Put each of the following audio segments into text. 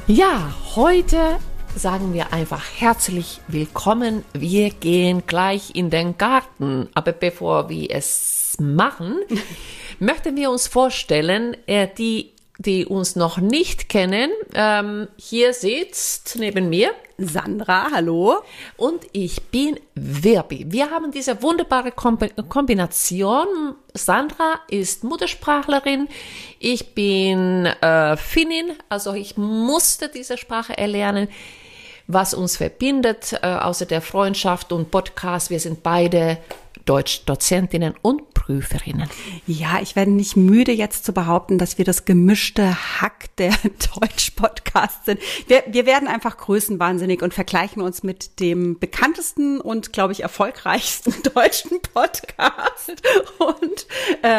Ja, heute sagen wir einfach herzlich willkommen. Wir gehen gleich in den Garten. Aber bevor wir es machen, möchten wir uns vorstellen, die uns noch nicht kennen. Hier sitzt neben mir Sandra, hallo. Und ich bin Virbi. Wir haben diese wunderbare Kombination. Sandra ist Muttersprachlerin. Ich bin Finnin, also ich musste diese Sprache erlernen. Was uns verbindet, außer der Freundschaft und Podcast, wir sind beide Deutschdozentinnen und Prüferinnen. Ja, ich werde nicht müde, jetzt zu behaupten, dass wir das gemischte Hack der Deutsch-Podcasts sind. Wir werden einfach größenwahnsinnig und vergleichen uns mit dem bekanntesten und, glaube ich, erfolgreichsten deutschen Podcast. Und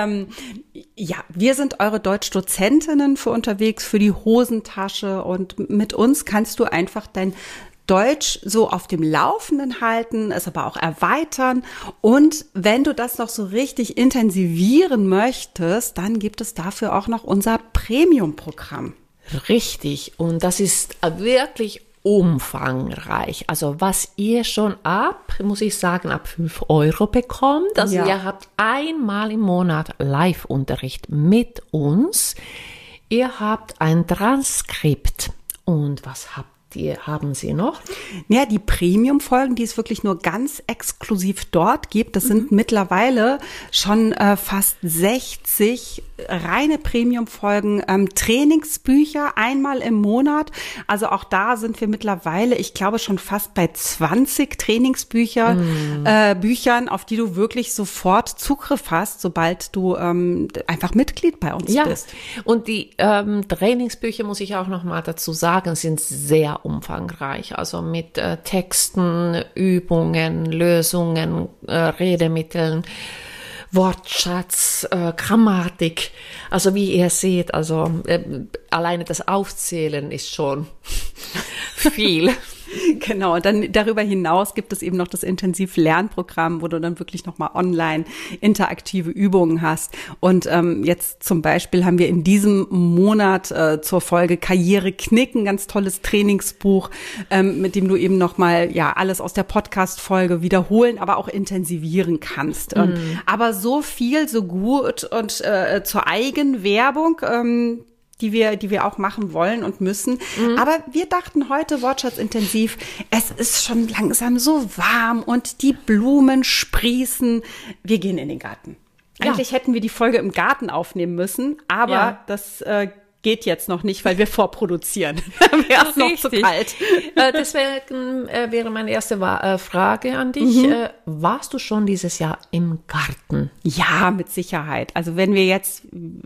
ja, wir sind eure Deutschdozentinnen für unterwegs, für die Hosentasche. Und mit uns kannst du einfach dein Deutsch so auf dem Laufenden halten, es aber auch erweitern. Und wenn du das noch so richtig intensivieren möchtest, dann gibt es dafür auch noch unser Premium-Programm. Richtig. Und das ist wirklich umfangreich. Also was ihr schon muss ich sagen, ab 5 Euro bekommt. Also ihr habt einmal im Monat Live-Unterricht mit uns. Ihr habt ein Transkript. Und was haben Sie noch? Ja, die Premium-Folgen, die es wirklich nur ganz exklusiv dort gibt, das sind mittlerweile schon fast 60 reine Premium-Folgen, Trainingsbücher einmal im Monat. Also auch da sind wir mittlerweile, ich glaube, schon fast bei 20 Büchern, auf die du wirklich sofort Zugriff hast, sobald du einfach Mitglied bei uns bist. Und die Trainingsbücher, muss ich auch noch mal dazu sagen, sind sehr umfangreich. Also mit Texten, Übungen, Lösungen, Redemitteln, Wortschatz, Grammatik. Also wie ihr seht, also alleine das Aufzählen ist schon viel. Genau, und dann darüber hinaus gibt es eben noch das Intensiv-Lernprogramm, wo du dann wirklich nochmal online interaktive Übungen hast. Und jetzt zum Beispiel haben wir in diesem Monat zur Folge Karriere knicken, ganz tolles Trainingsbuch, mit dem du eben nochmal alles aus der Podcast-Folge wiederholen, aber auch intensivieren kannst. Aber so viel, so gut und zur Eigenwerbung, die wir auch machen wollen und müssen. Aber wir dachten heute, Wortschatzintensiv, es ist schon langsam so warm und die Blumen sprießen. Wir gehen in den Garten. Eigentlich hätten wir die Folge im Garten aufnehmen müssen, aber das geht jetzt noch nicht, weil wir vorproduzieren. Wäre es noch zu kalt. Deswegen wäre meine erste Frage an dich. Warst du schon dieses Jahr im Garten? Ja, mit Sicherheit. Also wenn wir jetzt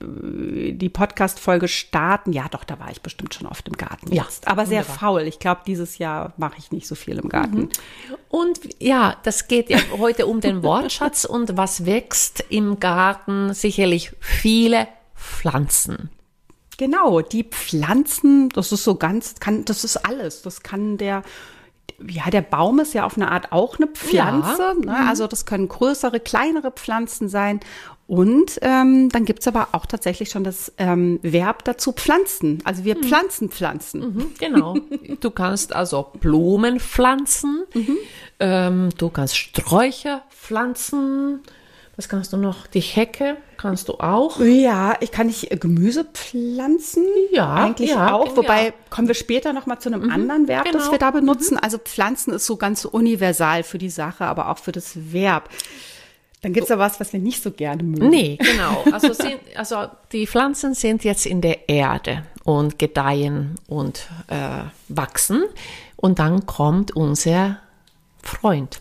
die Podcast-Folge starten, ja doch, da war ich bestimmt schon oft im Garten jetzt. Aber sehr faul. Ich glaube, dieses Jahr mache ich nicht so viel im Garten. Und ja, das geht ja heute um den Wortschatz und was wächst im Garten? Sicherlich viele Pflanzen. Genau, die Pflanzen, das ist das ist alles. Das kann der Baum ist ja auf eine Art auch eine Pflanze. Ne? Also das können größere, kleinere Pflanzen sein. Und dann gibt's aber auch tatsächlich schon das Verb dazu pflanzen. Also wir pflanzen. Genau. Du kannst also Blumen pflanzen. Du kannst Sträucher pflanzen. Was kannst du noch? Die Hecke kannst du auch. Ja, ich kann nicht Gemüse pflanzen. Ja, eigentlich auch. Wobei kommen wir später noch mal zu einem anderen Verb, das wir da benutzen. Also pflanzen ist so ganz universal für die Sache, aber auch für das Verb. Dann gibt's ja was wir nicht so gerne mögen. Nee, genau. Also die Pflanzen sind jetzt in der Erde und gedeihen und wachsen. Und dann kommt unser Freund.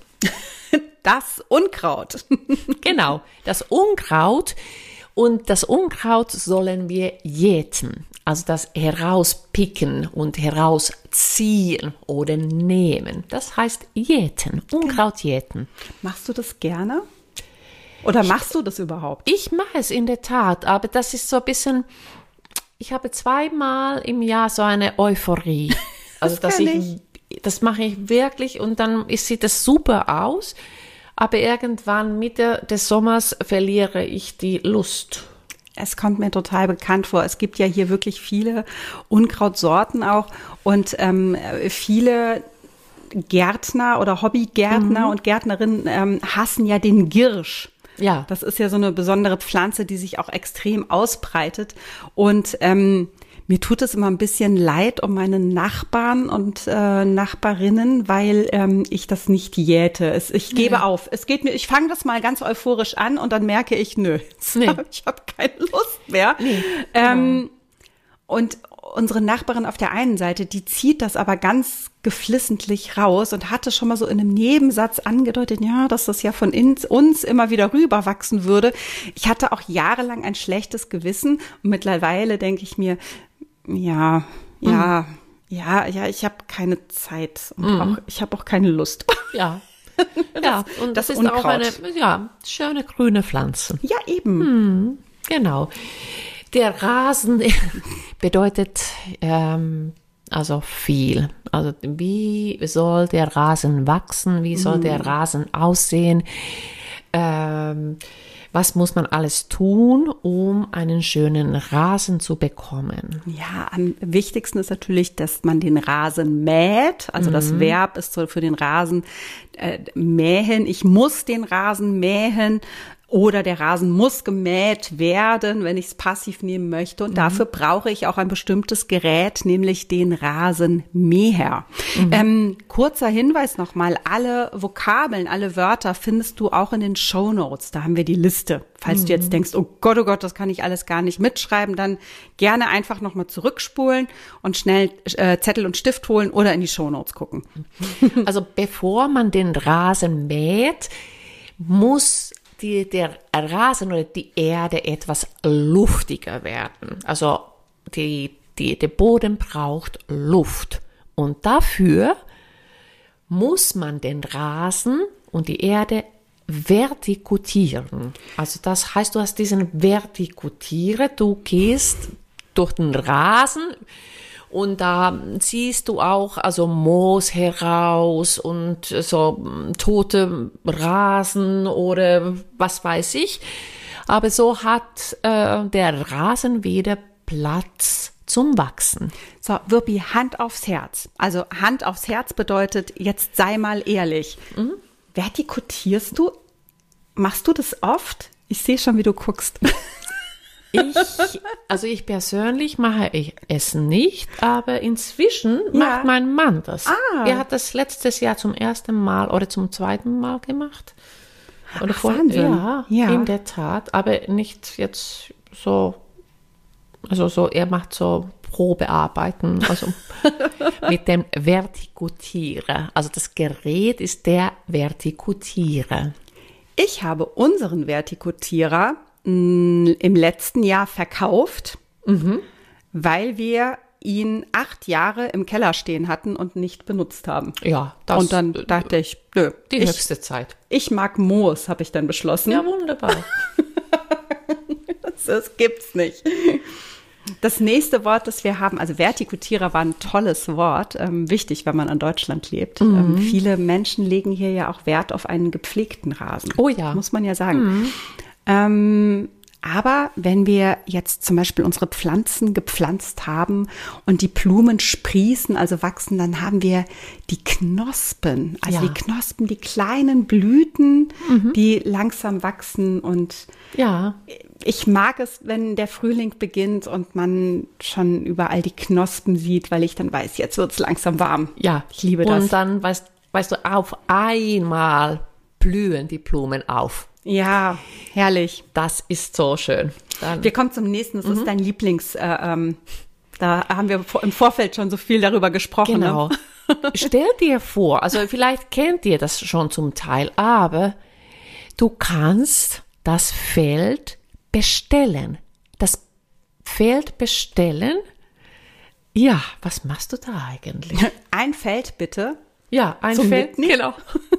Das Unkraut. Genau, das Unkraut. Und das Unkraut sollen wir jäten. Also das herauspicken und herausziehen oder nehmen. Das heißt jäten, Unkraut jäten. Machst du das gerne? Oder machst du das überhaupt? Ich mache es in der Tat, aber das ist so ein bisschen, ich habe 2-mal im Jahr so eine Euphorie. Also das mache ich wirklich und dann sieht das super aus. Aber irgendwann Mitte des Sommers verliere ich die Lust. es kommt mir total bekannt vor. Es gibt ja hier wirklich viele Unkrautsorten auch und viele Gärtner oder Hobbygärtner und Gärtnerinnen hassen ja den Girsch. Ja. Das ist ja so eine besondere Pflanze, die sich auch extrem ausbreitet. Und mir tut es immer ein bisschen leid um meine Nachbarn und Nachbarinnen, weil ich das nicht jäte. Ich gebe auf. Ich fange das mal ganz euphorisch an und dann merke ich, ich habe keine Lust mehr. Nee, genau. Und unsere Nachbarin auf der einen Seite, die zieht das aber ganz geflissentlich raus und hatte schon mal so in einem Nebensatz angedeutet, ja, dass das ja von uns immer wieder rüberwachsen würde. Ich hatte auch jahrelang ein schlechtes Gewissen und mittlerweile denke ich mir, ich habe keine Zeit und ich habe auch keine Lust. Ja. Ja, und das ist Unkraut. Auch eine schöne grüne Pflanze. Ja, eben. Genau. Der Rasen bedeutet also viel. Also wie soll der Rasen wachsen? Wie soll der Rasen aussehen? Was muss man alles tun, um einen schönen Rasen zu bekommen? Ja, am wichtigsten ist natürlich, dass man den Rasen mäht. Also das Verb ist so für den Rasen mähen. Ich muss den Rasen mähen. Oder der Rasen muss gemäht werden, wenn ich es passiv nehmen möchte. Und dafür brauche ich auch ein bestimmtes Gerät, nämlich den Rasenmäher. Kurzer Hinweis nochmal, alle Vokabeln, alle Wörter findest du auch in den Shownotes. Da haben wir die Liste. Falls du jetzt denkst, oh Gott, das kann ich alles gar nicht mitschreiben, dann gerne einfach nochmal zurückspulen und schnell Zettel und Stift holen oder in die Shownotes gucken. Also bevor man den Rasen mäht, muss der Rasen oder die Erde etwas luftiger werden. Also der Boden braucht Luft. Und dafür muss man den Rasen und die Erde vertikutieren. Also das heißt, du hast diesen Vertikutiere, du gehst durch den Rasen und da ziehst du auch also Moos heraus und so tote Rasen oder was weiß ich. Aber so hat der Rasen wieder Platz zum Wachsen. So, Wirpi, Hand aufs Herz. Also Hand aufs Herz bedeutet, jetzt sei mal ehrlich. Vertikutierst du? Machst du das oft? Ich sehe schon, wie du guckst. Ich persönlich mache es nicht, aber inzwischen macht mein Mann das. Er hat das letztes Jahr zum ersten Mal oder zum zweiten Mal gemacht. Oder Wahnsinn. Ja, in der Tat, aber nicht jetzt so, er macht so Probearbeiten, also mit dem Vertikutierer. Also das Gerät ist der Vertikutierer. Ich habe unseren Vertikutierer im letzten Jahr verkauft, weil wir ihn 8 Jahre im Keller stehen hatten und nicht benutzt haben. Ja, und dann dachte ich, die höchste Zeit. Ich mag Moos, habe ich dann beschlossen. Ja, wunderbar. Das gibt's nicht. Das nächste Wort, das wir haben, also Vertikutierer war ein tolles Wort, wichtig, wenn man in Deutschland lebt. Viele Menschen legen hier ja auch Wert auf einen gepflegten Rasen. Oh ja. Muss man ja sagen. Aber wenn wir jetzt zum Beispiel unsere Pflanzen gepflanzt haben und die Blumen sprießen, also wachsen, dann haben wir die Knospen. Also die Knospen, die kleinen Blüten, die langsam wachsen. Und ich mag es, wenn der Frühling beginnt und man schon überall die Knospen sieht, weil ich dann weiß, jetzt wird es langsam warm. Ja, ich liebe das. Und dann, weißt du, auf einmal blühen die Blumen auf. Ja, herrlich. Das ist so schön. Wir kommen zum nächsten. Das ist dein Lieblings. Da haben wir im Vorfeld schon so viel darüber gesprochen. Genau. Ne? Stell dir vor, also vielleicht kennt ihr das schon zum Teil, aber du kannst das Feld bestellen. Das Feld bestellen. Ja, was machst du da eigentlich? Ein Feld bitte. Ja, ein zum Feld. Mitnehmen. Genau.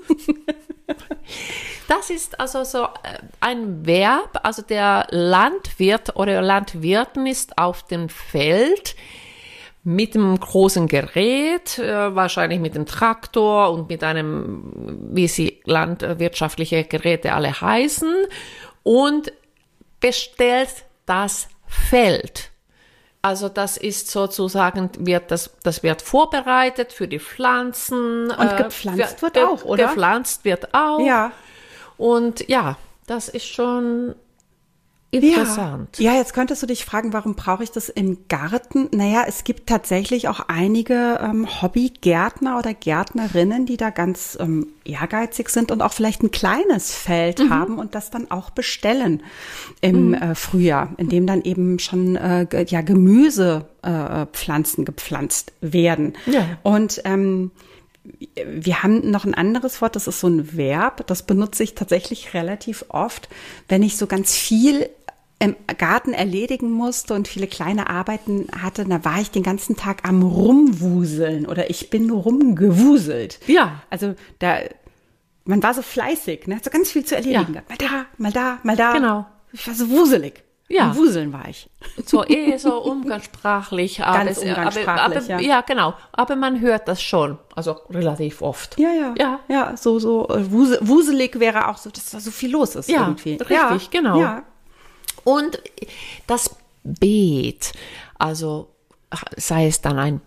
Das ist also so ein Verb, also der Landwirt oder Landwirtin ist auf dem Feld mit einem großen Gerät, wahrscheinlich mit dem Traktor und mit einem, wie sie landwirtschaftliche Geräte alle heißen, und bestellt das Feld. Also das ist sozusagen, das wird vorbereitet für die Pflanzen. Und gepflanzt wird auch, oder? Gepflanzt wird auch. Ja. Und ja, das ist schon interessant. Ja, jetzt könntest du dich fragen, warum brauche ich das im Garten? Naja, es gibt tatsächlich auch einige Hobbygärtner oder Gärtnerinnen, die da ganz ehrgeizig sind und auch vielleicht ein kleines Feld haben und das dann auch bestellen im Frühjahr, in dem dann eben schon Gemüsepflanzen gepflanzt werden. Ja. Und wir haben noch ein anderes Wort, das ist so ein Verb, das benutze ich tatsächlich relativ oft, wenn ich so ganz viel im Garten erledigen musste und viele kleine Arbeiten hatte, da war ich den ganzen Tag am Rumwuseln oder ich bin nur rumgewuselt. Ja. Also man war so fleißig, ne, hat so ganz viel zu erledigen. Ja. Mal da, mal da, mal da. Genau. Ich war so wuselig. Ja. Am Wuseln war ich. So so umgangssprachlich. Ganz umgangssprachlich, ja. Ja, genau. Aber man hört das schon, also relativ oft. Ja, so wuselig wäre auch so, dass da so viel los ist Ja, irgendwie. richtig, genau. Ja. Und das Beet, also sei es dann ein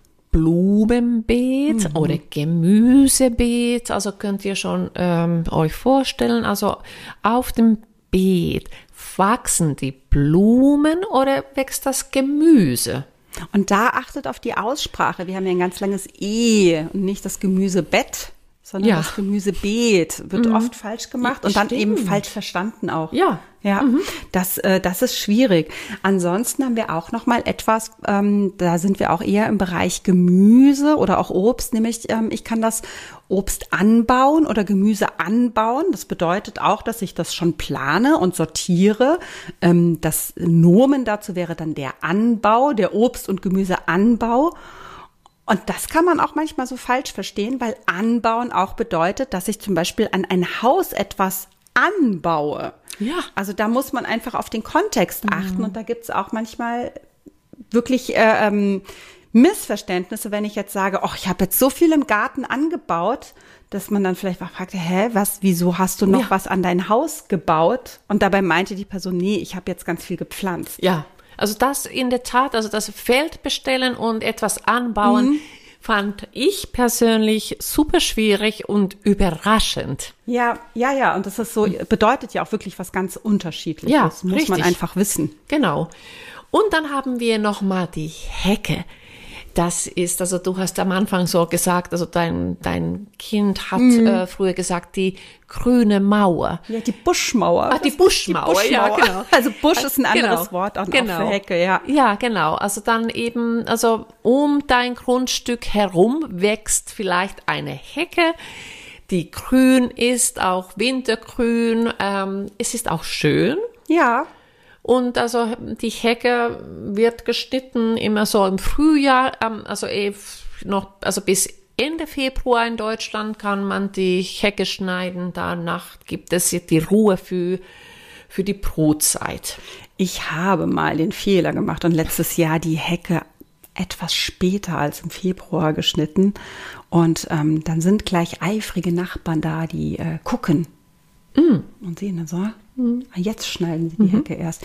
Blumenbeet oder Gemüsebeet, also könnt ihr schon euch vorstellen, also auf dem Beet wachsen die Blumen oder wächst das Gemüse? Und da achtet auf die Aussprache. Wir haben ja ein ganz langes E und nicht das Gemüsebett, sondern Ja. das Gemüsebeet. Wird oft falsch gemacht Ja, und dann stimmt. eben falsch verstanden auch. Ja. Ja, das ist schwierig. Ansonsten haben wir auch noch mal etwas, da sind wir auch eher im Bereich Gemüse oder auch Obst, nämlich ich kann das Obst anbauen oder Gemüse anbauen. Das bedeutet auch, dass ich das schon plane und sortiere. Das Nomen dazu wäre dann der Anbau, der Obst- und Gemüseanbau. Und das kann man auch manchmal so falsch verstehen, weil anbauen auch bedeutet, dass ich zum Beispiel an ein Haus etwas anbaue. Ja. Also da muss man einfach auf den Kontext achten und da gibt's auch manchmal wirklich Missverständnisse, wenn ich jetzt sage, ach, ich habe jetzt so viel im Garten angebaut, dass man dann vielleicht auch fragt, wieso hast du noch was an dein Haus gebaut? Und dabei meinte die Person, nee, ich habe jetzt ganz viel gepflanzt. Ja, also das in der Tat, also das Feld bestellen und etwas anbauen, fand ich persönlich super schwierig und überraschend. Ja, und das ist so, bedeutet ja auch wirklich was ganz Unterschiedliches. Ja, muss man richtig. einfach wissen. Genau. Und dann haben wir nochmal die Hecke. Das ist, also du hast am Anfang so gesagt, also dein Kind hat früher gesagt, die grüne Mauer. Ja, die Buschmauer. Die Buschmauer, ja, genau. Also Busch ist ein anderes Genau. Wort auch Genau. für Hecke, ja. Ja, genau. Also dann eben, also um dein Grundstück herum wächst vielleicht eine Hecke, die grün ist, auch wintergrün. Es ist auch schön. Ja. Und also die Hecke wird geschnitten immer so im Frühjahr, also bis Ende Februar in Deutschland kann man die Hecke schneiden. Danach gibt es die Ruhe für die Brutzeit. Ich habe mal den Fehler gemacht und letztes Jahr die Hecke etwas später als im Februar geschnitten. Und dann sind gleich eifrige Nachbarn da, die gucken. Und sehen dann so, jetzt schneiden sie die Hecke erst.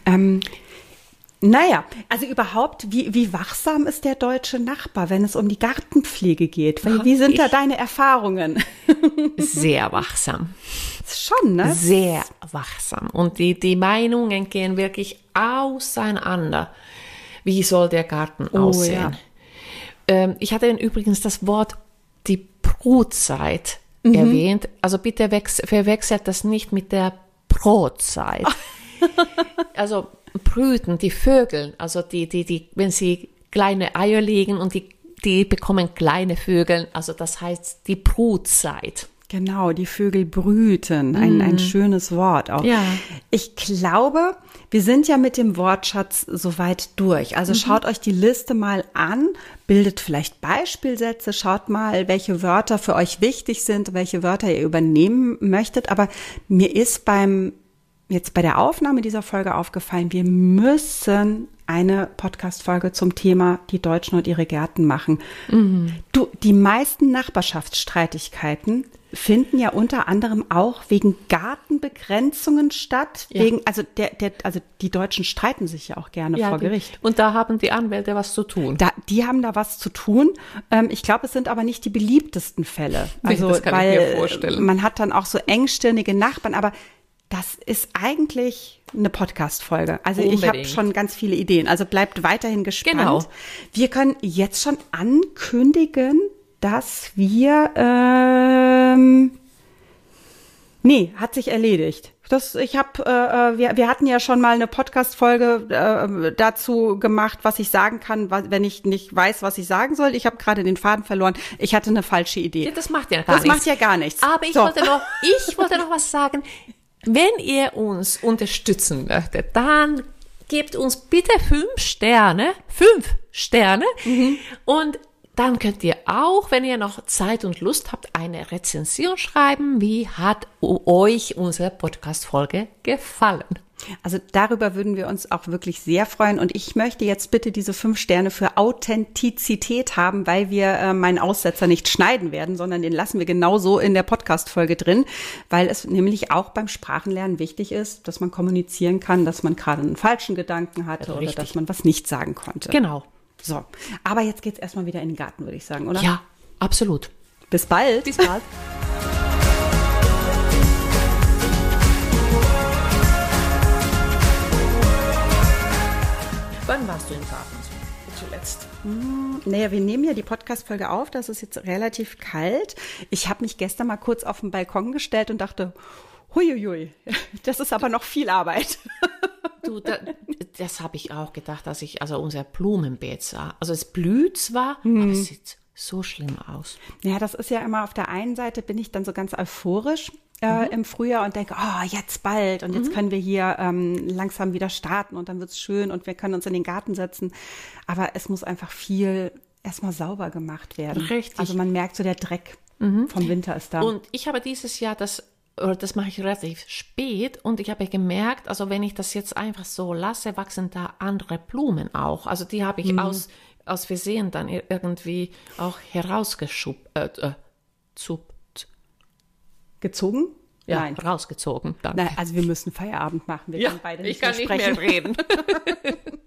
Naja, also überhaupt, wie wachsam ist der deutsche Nachbar, wenn es um die Gartenpflege geht? Wie sind da deine Erfahrungen? Sehr wachsam. Schon, ne? Sehr wachsam. Und die Meinungen gehen wirklich auseinander. Wie soll der Garten aussehen? Ja. Ich hatte übrigens das Wort die Brutzeit erwähnt. Also bitte verwechselt das nicht mit der Brotzeit. Also brüten, die Vögel, also die, wenn sie kleine Eier legen und die bekommen kleine Vögel, also das heißt die Brutzeit. Genau, die Vögel brüten, ein schönes Wort auch. Ja. Ich glaube, wir sind ja mit dem Wortschatz soweit durch. Also schaut euch die Liste mal an, bildet vielleicht Beispielsätze, schaut mal, welche Wörter für euch wichtig sind, welche Wörter ihr übernehmen möchtet. Aber mir ist jetzt bei der Aufnahme dieser Folge aufgefallen, wir müssen eine Podcast-Folge zum Thema die Deutschen und ihre Gärten machen. Du, die meisten Nachbarschaftsstreitigkeiten finden ja unter anderem auch wegen Gartenbegrenzungen statt. Ja. Wegen, also die Deutschen streiten sich ja auch gerne vor Gericht. Und da haben die Anwälte was zu tun. Die haben da was zu tun. Ich glaube, es sind aber nicht die beliebtesten Fälle. Also, das kann ich mir vorstellen. Man hat dann auch so engstirnige Nachbarn, aber das ist eigentlich eine Podcast-Folge. Also ich habe schon ganz viele Ideen. Also bleibt weiterhin gespannt. Genau. Wir können jetzt schon ankündigen, dass wir nee, hat sich erledigt. Wir hatten ja schon mal eine Podcast-Folge dazu gemacht, was ich sagen kann, wenn ich nicht weiß, was ich sagen soll. Ich habe gerade den Faden verloren. Ich hatte eine falsche Idee. Ja, das macht ja gar nichts. Aber ich wollte noch was sagen. Wenn ihr uns unterstützen möchtet, dann gebt uns bitte 5 Sterne. 5 Sterne. Und dann könnt ihr auch, wenn ihr noch Zeit und Lust habt, eine Rezension schreiben. Wie hat euch unsere Podcast-Folge gefallen? Also darüber würden wir uns auch wirklich sehr freuen. Und ich möchte jetzt bitte diese 5 Sterne für Authentizität haben, weil wir meinen Aussetzer nicht schneiden werden, sondern den lassen wir genauso in der Podcast-Folge drin, weil es nämlich auch beim Sprachenlernen wichtig ist, dass man kommunizieren kann, dass man gerade einen falschen Gedanken hatte oder dass man was nicht sagen konnte. Genau. So, aber jetzt geht's erstmal wieder in den Garten, würde ich sagen, oder? Ja, absolut. Bis bald. Bis bald. Wann warst du im Garten zuletzt? Naja, wir nehmen ja die Podcast-Folge auf, das ist jetzt relativ kalt. Ich habe mich gestern mal kurz auf den Balkon gestellt und dachte, huiuiui, das ist aber noch viel Arbeit. Du, das habe ich auch gedacht, als ich also unser Blumenbeet sah. Also es blüht zwar, aber es sieht so schlimm aus. Ja, das ist ja immer, auf der einen Seite bin ich dann so ganz euphorisch im Frühjahr und denke, oh, jetzt bald und jetzt können wir hier langsam wieder starten und dann wird's schön und wir können uns in den Garten setzen. Aber es muss einfach viel erstmal sauber gemacht werden. Richtig. Also man merkt so, der Dreck vom Winter ist da. Und ich habe dieses Jahr das mache ich relativ spät und ich habe gemerkt, also wenn ich das jetzt einfach so lasse, wachsen da andere Blumen auch. Also die habe ich aus Versehen dann irgendwie auch Gezogen? Ja, Nein. rausgezogen. Dann. Nein, also wir müssen Feierabend machen. Wir können beide nicht ich kann mehr sprechen. nicht mehr reden.